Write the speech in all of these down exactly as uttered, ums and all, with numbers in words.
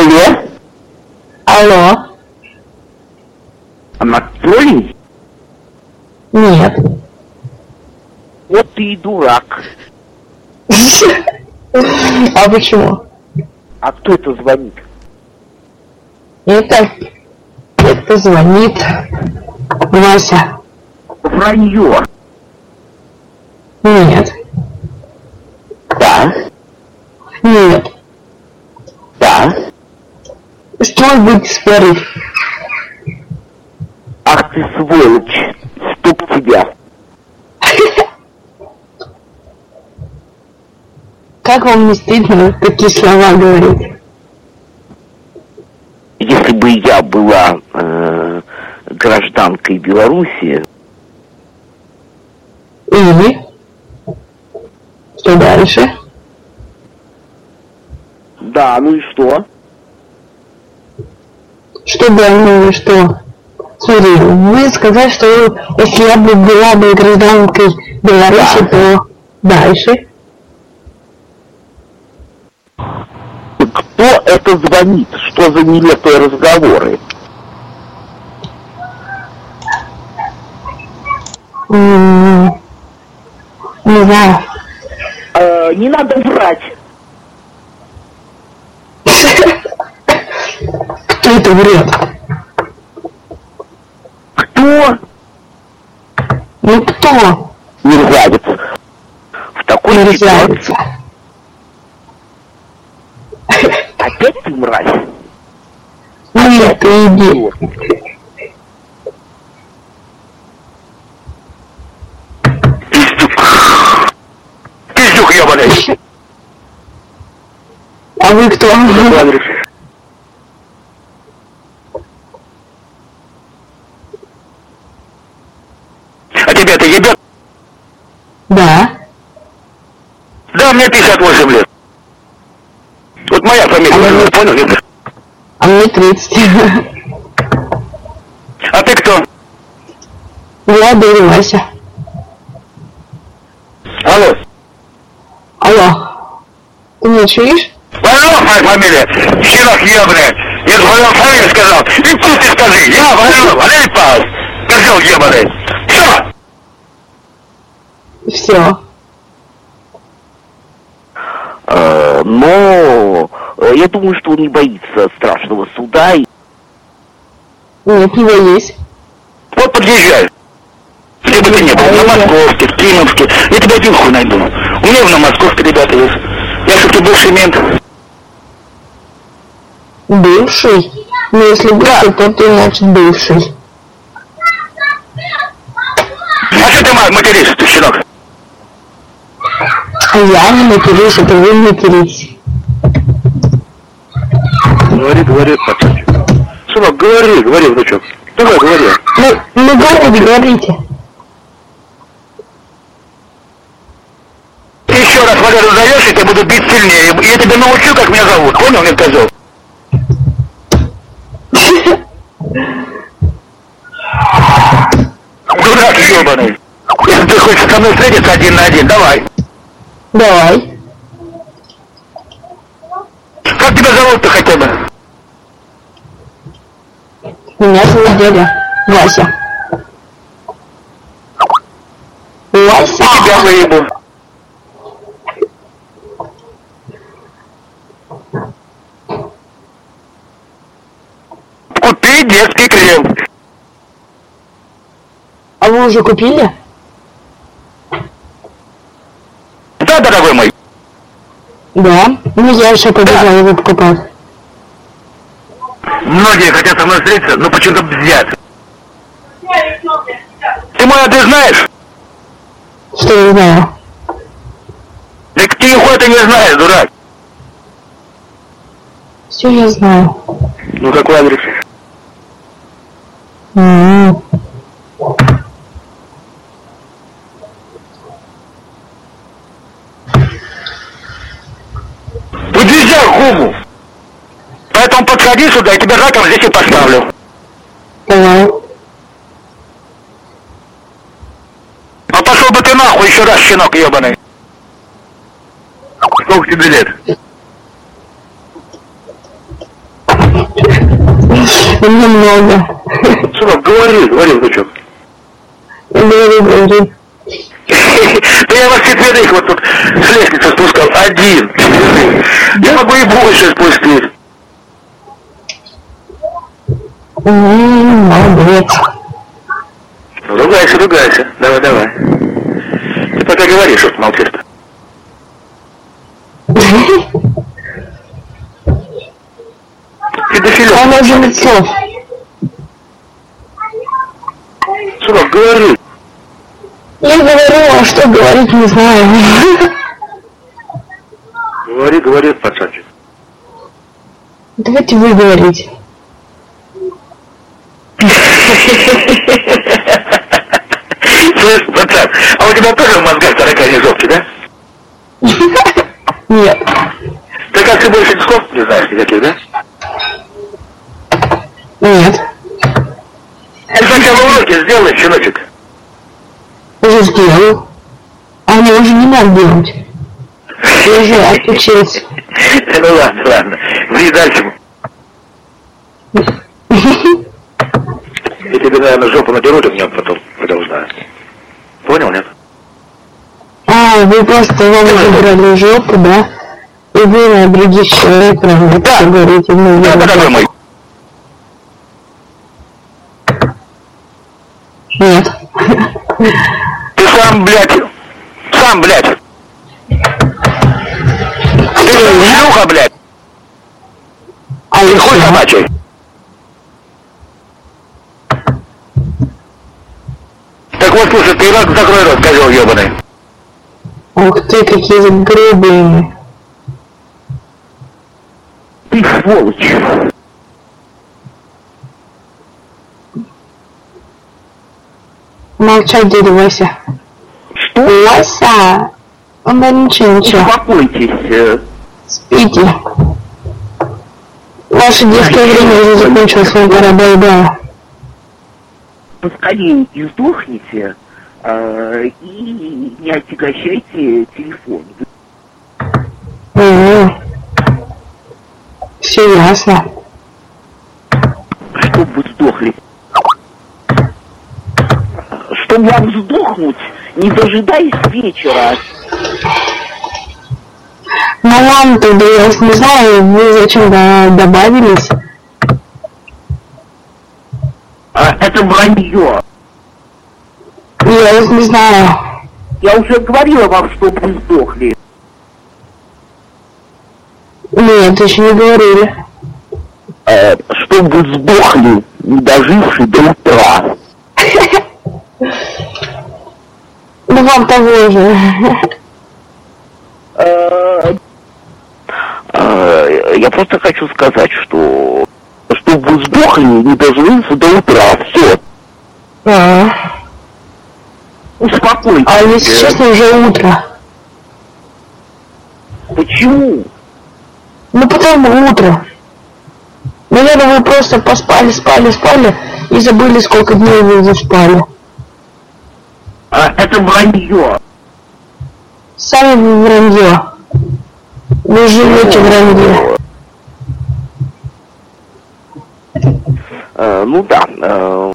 Алло? Алло? Анатолий? Нет. Вот ты и дурак. А почему? А кто это звонит? Это... Это звонит Вася. Вранье. Нет. Да? Нет. Да? Что вы будете спорить? Ах ты сволочь. Чтоб тебя. Как вам не стыдно такие слова говорить? Если бы я была э, гражданкой Беларуси... Или? Что дальше? Да, ну и что? Что да, ну и что? Смотри, вы сказали, что если я бы была бы гражданкой Беларуси, Да. то дальше. Кто это звонит? Что за нелепые разговоры? М-м-м, не знаю. Э, не надо врать. Кто это врет? Кто? Ну кто? Мерзавец. В такой Мерзавец. ситуации... Опять ты мразь? Нет, ты иди. Пиздюк ебаный. А вы кто? А тебя это ебет? Да. Да, мне пятьдесят восемь лет. Вот моя фамилия, А вы- понял, нет? А мне тридцать. А ты кто? Я Дядя Вася. Алло. Алло. Ты меня чуешь? Варнов моя фамилия. Щенок ебаный. Я твою фамилию сказал. И тут ты скажи. Я Варнов. Валерий Павлович. Козел ебаный. Все. Все. Э, но э, я думаю, что он не боится страшного суда. И... Нет, не боюсь. Вот подъезжай. Где бы ты ни был, на Московске, в Климовске. Я тебя один хуй найду. У меня на Московске ребята есть. Я все-таки бывший мент. Бывший? Ну, если бывший, то ты, значит, бывший. А что ты ма- материшься, ты, щенок? А я не матерюсь, это вы материтесь. Говори, говори, пацанчик. Сынок, говори, говори, внучок. Давай, говори. Ну, ну говорите, говорите. Еще раз Валеру зовешь, я тебя буду бить сильнее. Я тебя научу, как меня зовут. Понял, мне козел? Дурак ебаный. Если ты хочешь со мной встретиться один на один, давай. Давай. Как тебя зовут-то хотя бы? Меня зовут дядя Вася. Вася. И тебя выебу. Купи детский крем. А вы уже купили? Да, дорогой мой. Да. Ну, я еще побежала его покупать. Многие хотят со мной встретиться, но почему-то бздят. Ты мой адрес знаешь? Что я знаю? Так ты нихуя ты не знаешь, дурак. Все я знаю. Ну какой адрес? М-м. Подвезя гуму. Поэтому подходи сюда, я тебя раком здесь и поставлю. Давай. А пошел бы ты нахуй еще раз, щенок ебаный. Сколько тебе лет? конечно, немного. Сынок, говори, говори, внучок. Говори, говори. Да я вас четверых вот тут с лестницы спускал. Один. Я могу и больше спустить. Молодец. Ругайся, ругайся. Давай, давай. Ты пока говори, что ты молчишь-то. Педофилёк. Она же лицо. Сынок, говори. Я говорю, а что говорить не знаю. Говори, говори, пацанчик. Давайте вы говорите. Слышь, пацан, а у тебя тоже в мозгах таракани зубки, да? Нет. Ты как ты больше слов не знаешь никаких, да? Нет. Ты сначала уроки сделай, щеночек. Уже сделал. А мне уже не надо делать. Я уже отучился. Ну ладно, ладно. Ври дальше. Я тебе, наверное, жопу надеру, ты мне потом продолжаю. Понял, нет? А, вы просто вам забрали жопу, да? И вы на других человек равно Да. говорите. Ну, Да, я дорогой мой. Нет. Ты сам, блядь, сам, блядь. Ты шлюха, блядь. А Ты хуй еще? собачий. Так вот, слушай, ты рот закрой рот, козел ебаный. Ух ты, какие грубые. Ты сволочь. Молчать, дядя Вася. Что? Вася! Он да ничего, ничего. Успокойтесь. Спите. Ваше детское время уже закончилось, вам пора бай-бай. Поскорее издохните э, и не отягощайте телефон. Угу. Все ясно. Чтоб вы сдохли. Чтоб вам сдохнуть, не дожидаясь вечера. Ну ладно, тогда я вас не знаю, вы зачем добавились? А, это вранье. Я вас не знаю. Я уже говорила вам, чтоб вы сдохли. Нет, еще не говорили. Э, чтоб вы сдохли, не доживши до утра. Ну вам того же. Э, э, я просто хочу сказать, что чтоб вы сдохли, не доживши до утра. Все. А, Успокойтесь. а если честно, уже утро. Почему? Ну потому утро. Наверное, вы просто поспали, спали, спали и забыли, сколько дней вы уже спали. А, это вранье. Сами вы вранье. Вы живете вранье. Э, ну да. Э,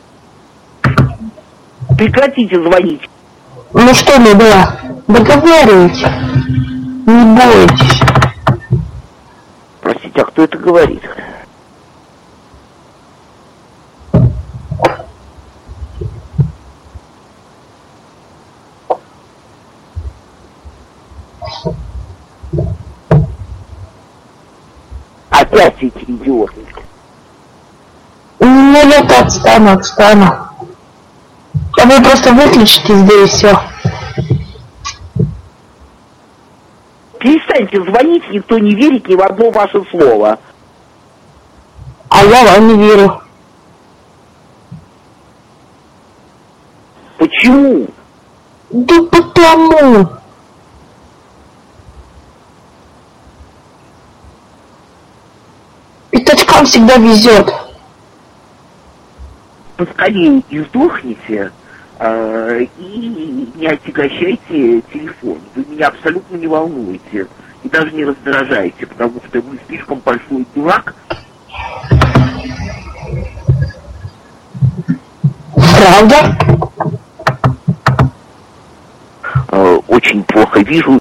прекратите звонить. Ну что, ну да, договаривайте. Не бойтесь. Простите, а кто это говорит? Опять эти идиоты. Ну я-то отстану, отстану. А вы просто выключите здесь все. Перестаньте звонить, никто не верит ни в одно ваше слово. А я вам не верю. Почему? Да потому. Пятачкам всегда везет. Поскорее издохните э, и не отягощайте телефон. Вы меня абсолютно не волнуете и даже не раздражаете, потому что вы слишком большой дурак. Правда? Э, очень плохо вижу.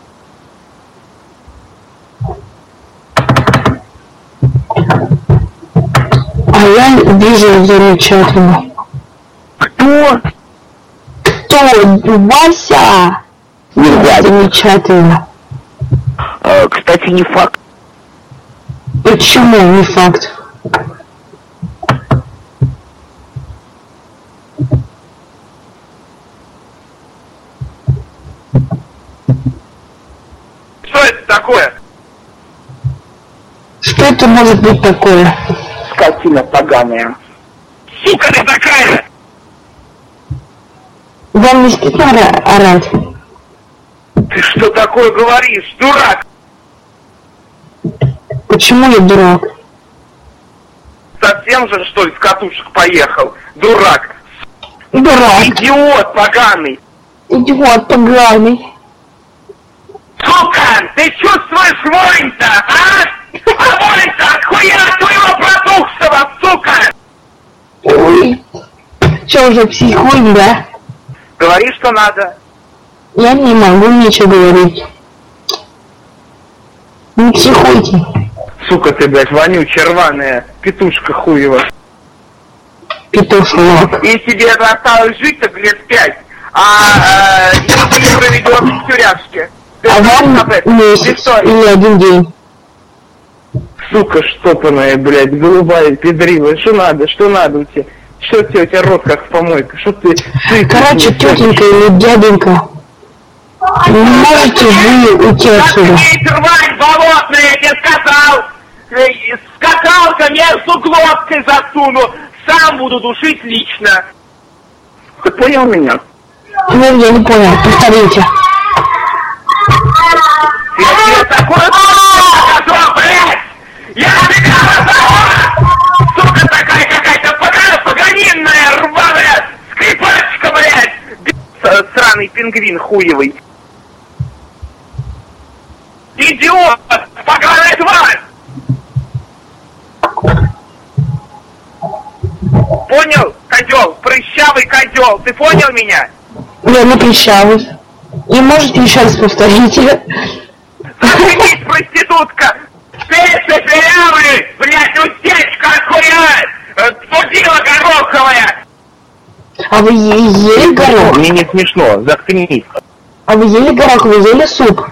А я вижу замечательно. Кто? Кто? Вася! Не знаю. Замечательно. Э, кстати, не факт. Почему не факт? Что это такое? Что это может быть такое? Скотина поганая. Сука ты такая! Вам не стыдно ора- орать? Ты что такое говоришь, дурак? Почему я дурак? Совсем же, что ли, с катушек поехал? Дурак! Дурак! Идиот поганый! Идиот поганый! Сука! Ты чувствуешь вонь-то, а? А вонь-то от хуя твоего протухшего, сука! Ой! Че уже психуем, да? Говори, что надо. Я не могу ничего говорить. Не психуйте. Сука ты, блядь, вонючая, рваная, петушка хуева. Петушок. И тебе это осталось жить-то лет пять, а э, ты проведешь в тюряшке. Ты А знаешь об вам этом? месяц История. или один день? Сука штопаная, блядь, голубая, педрила. Что надо, что надо у тебя? Что у тебя, у тебя рот как в помойке? Что ты... ты Короче, ты- тетенька или дяденька, не можете вы уйти отсюда? Заткнись, рвань болотная, я тебе сказал! Э, Скакалка между глоткой засуну, сам буду душить лично. Ты понял меня? Нет, я не понял, повторите. Я тебе такое сказал, блядь! Я тебя разорву! Сука такая какая-то пога- погонинная, рваная, скрипачка, блядь! Б***ь, сраный пингвин хуевый. Идиот! Поганая тварь! Понял, козел? Прыщавый козел, ты понял меня? Я не прищавый. И можете еще раз повторить? Заткнись, проститутка! Ты шепелявый, блядь, утечка охуевает! Судила гороховая! А вы е- ели горох? Мне не смешно, заткнись. А вы ели горох, вы ели суп?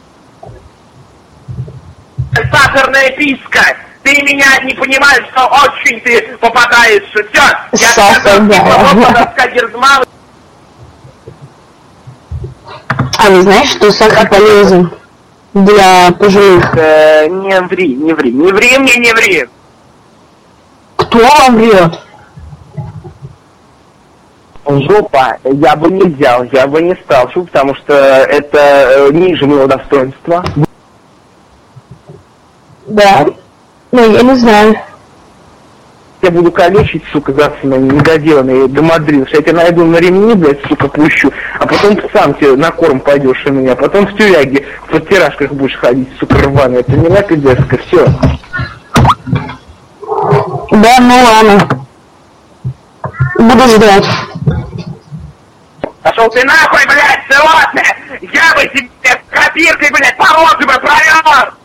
Сахарная писка! Ты меня не понимаешь, что очень ты попадаешься. Все, я Сахар, да. сказал, А вы знаете, что сахар полезен для пожилых? э, не ври, не ври, не ври мне, не ври. Кто вам врет? Жопа, я бы не взял, я бы не стал, шо, потому что это э, ниже моего достоинства. Да. Ну, я не знаю. Я буду калечить, сука, завтра недоделанный домодрил, что я тебя найду на ремни, блядь, сука, пущу, а потом сам тебе на корм пойдешь у меня, потом в тюряге в подтиражках будешь ходить, сука, рваная, это не нака детская, все. Да, ну ладно. Буду ждать. Пошел ты нахуй, блядь, животное! Я бы тебе копиркой, блядь, по роже бы провел!